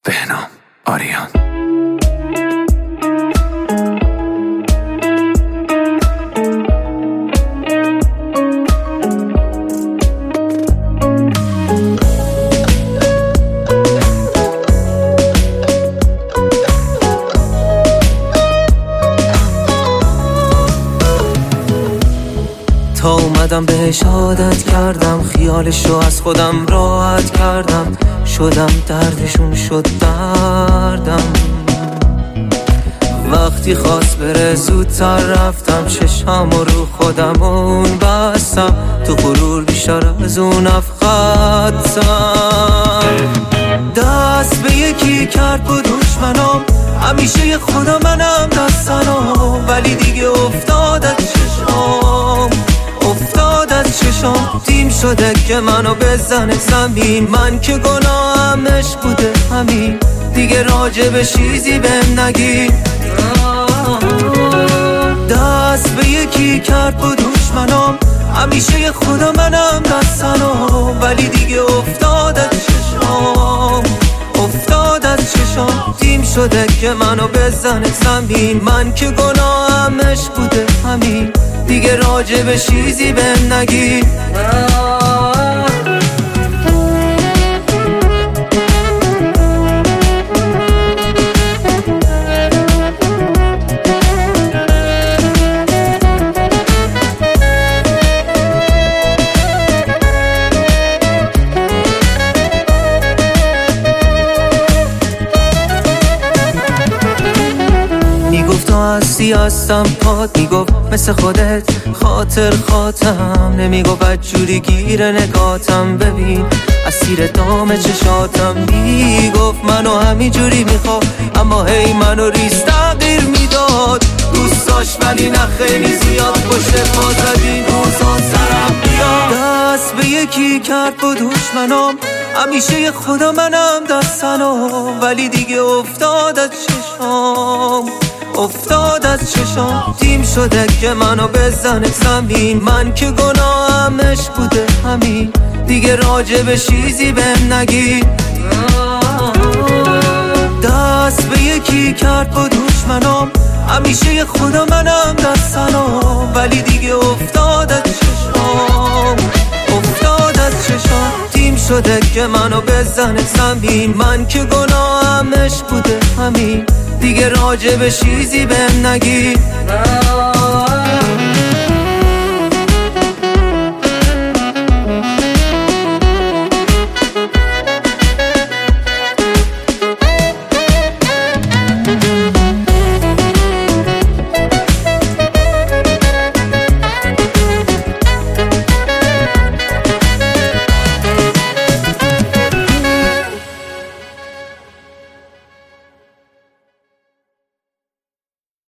بهنام آریان. تا اومدم بهش عادت کردم، خیالشو از خودم راحت کردم، شدم دردشون شد دردم. وقتی خواست بره زودتر رفتم، چشامو رو خودم اون بستم، تو غرور بیشتر از اون افخدتم. دست به یکی کرد با دشمنام، همیشه خدا منم دستنام، ولی دیگه افتاد از چشام، افتاد از چشام. تیم شده که منو بزنه زمین، من که گناهمش بوده همین، دیگه راجب چیزی بهم نگی. دست به یکی کرد با دشمنام، همیشه خدا منم دستنام، ولی دیگه افتاد از چشام، افتاد از چشام. تیم شده که منو بزنه زمین، من که گناهمش بوده همین، دیگه راجب چیزی بهم نگی. میگفت تو هستی هستم پاد، میگفت مثل خودت خاطر خاطم، نمیگفت بدجوری گیر نگاتم، ببین اسیر دام چشاتم. میگفت منو همینجوری میخواد، اما هی منو ریز تغییر میداد، دوست داشت ولی نه خیلی زیاد، پشت پا زدین روزا سرم بیاد. دست به یکی کرد با دشمنام، همیشه خدا منم دستنام، ولی دیگه افتاد از چشام، افتاد از چشام. تیم شده که منو بزنه زمین، من که گناهمش بوده همین، دیگه راجب چیزی بهم نگی. دست به یکی کرد با دشمنام، همیشه خدا منم دستنام، ولی دیگه افتاد از چشام، افتاد از چشام. تیم شده که منو بزنه زمین، من که گناهمش بوده همین، دیگه راجب چیزی بهم نگی.